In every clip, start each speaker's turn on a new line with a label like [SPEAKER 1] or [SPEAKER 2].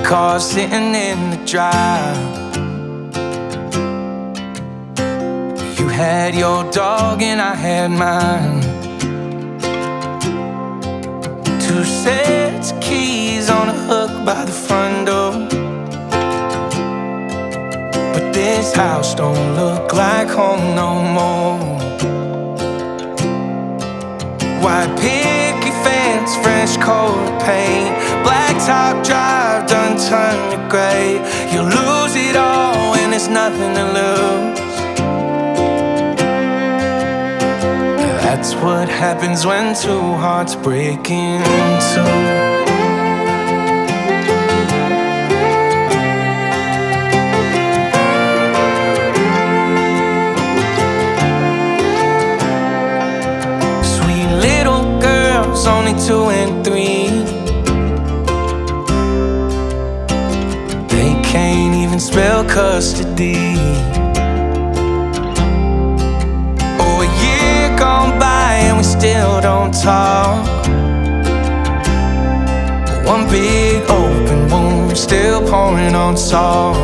[SPEAKER 1] car sitting in the drive. You had your dog and I had mine. Two sets of keys on a hook by the front door. But this house don't look like home no more. White picket fence, fresh coat of paint, blacktop drive done turned to gray. You lose it all and there's nothing to lose. That's what happens when two hearts break in two. Only 2 and 3. They can't even spell custody. Oh, a year gone by and we still don't talk. One big open wound still pouring on salt.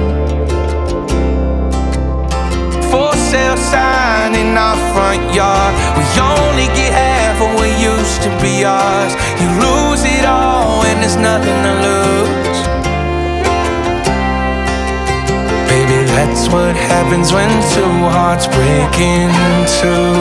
[SPEAKER 1] For sale sign in our front yard. We only get half of what used to be ours. You lose it all and there's nothing to lose. Baby, that's what happens when two hearts break in two.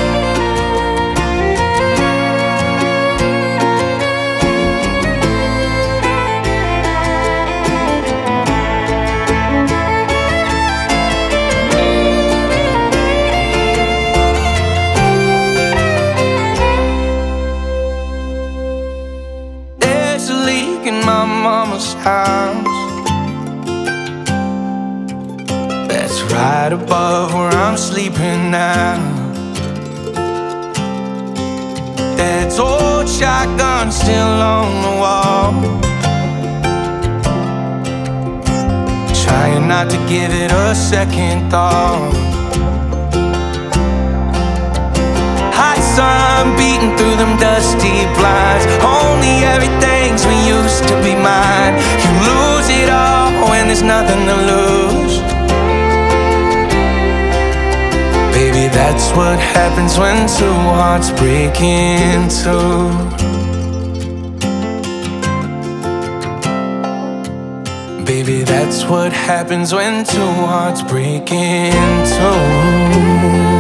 [SPEAKER 1] In my mama's house, that's right above where I'm sleeping now. Dad's old shotgun still on the wall. Trying not to give it a second thought. Hot sun beating through them dusty blinds. Only everything's we used to be mine. You lose it all when there's nothing to lose. Baby, that's what happens when two hearts break in two. Baby, that's what happens when two hearts break in two.